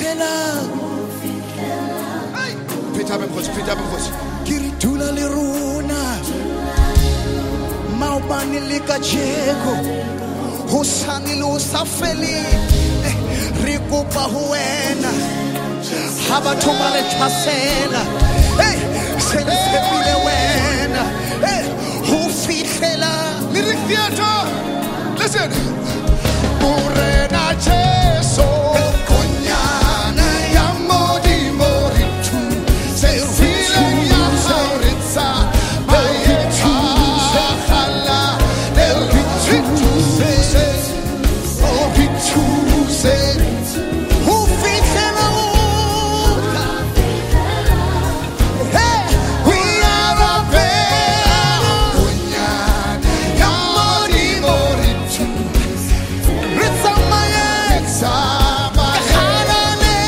Pita bemkhosi. Kiritula liruna maubani likajeko husani lusafeli rikupa huena habatuma lethasela senisepile wena hufihlela Lyric theater. Listen. Morena Jesu. Konyana ya modi moritu. Sefile ya hauritsa. Mayetu hala. Elvitu se. Oh, vitu se. hufihlela We are a bear. Konyana ya modi moritu. rizamaye Sama. halale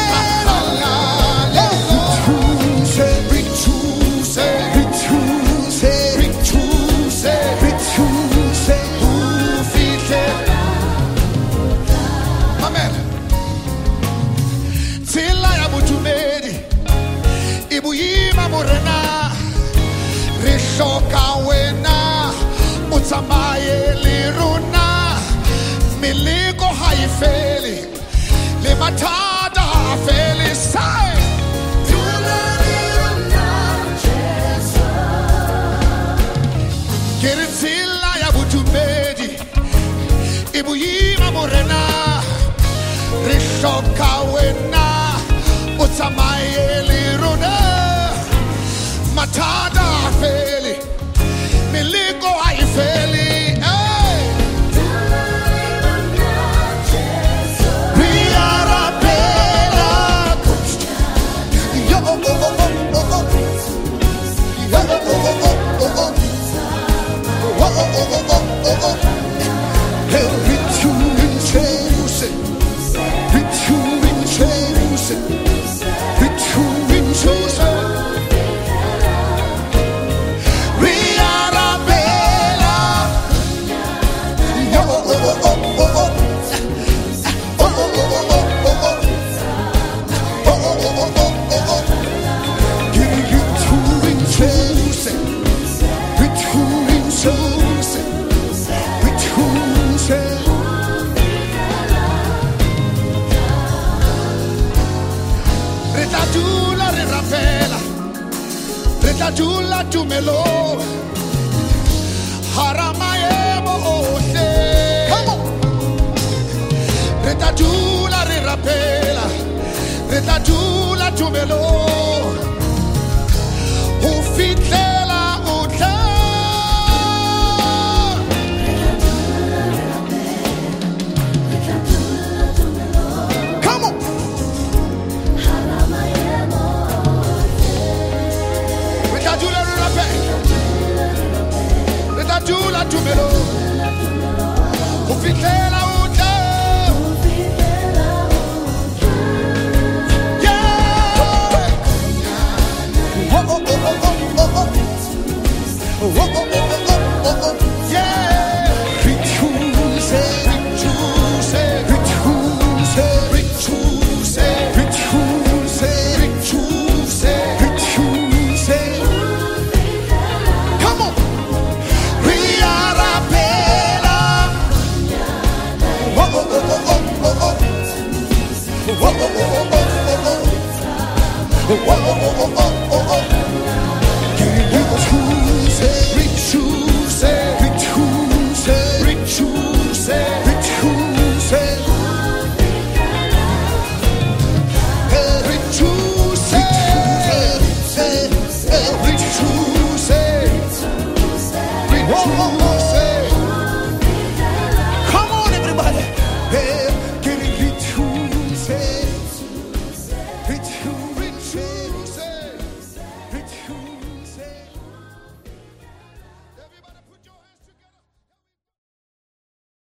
Amen. Tila ya mutumedi ibuyima morena rishoka wena utamaye liruna miliko haifeli limatada hafeli sai Kiritila ya mutumedi ibuyima morena rishoka wena utamaye liruna matada hafeli miliko haifeli hey. We are a better Yo, oh, oh, oh, oh, oh. Yo, oh, oh, oh, oh, oh. Oh, oh, oh, oh, oh, oh. Every tune in Jews, every tune in Jews, every tune in Jews. We are a better. Yo, oh, oh, oh, oh, oh. Oh, oh, oh, oh, oh, oh. Oh, oh, oh, oh, oh, oh. Give you two in Jews, every tune in Jews, every tune in Jews. Retadula rirapela, retadula tumelo, haramayemo ose. Come on. Retadula rirapela, retadula tumelo, ufitela utla. Come on. Retadula rirapela, retadula tumelo, ufitela utla. Yeah. Oh, oh, oh, oh, oh, oh, oh. Oh, oh, oh.